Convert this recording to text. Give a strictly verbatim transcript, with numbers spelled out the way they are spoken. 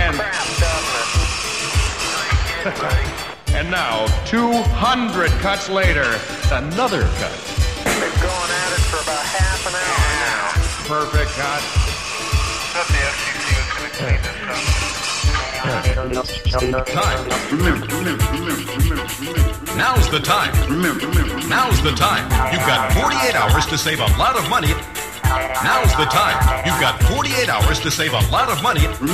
And, and now, two hundred cuts later, another cut. Been going at it for about half an hour now. Perfect cut. Thought the F C C was going to clean this up. Time. Now's the time. Now's the time. You've got forty-eight hours to save a lot of money. Now's the time. You've got forty-eight hours to save a lot of money.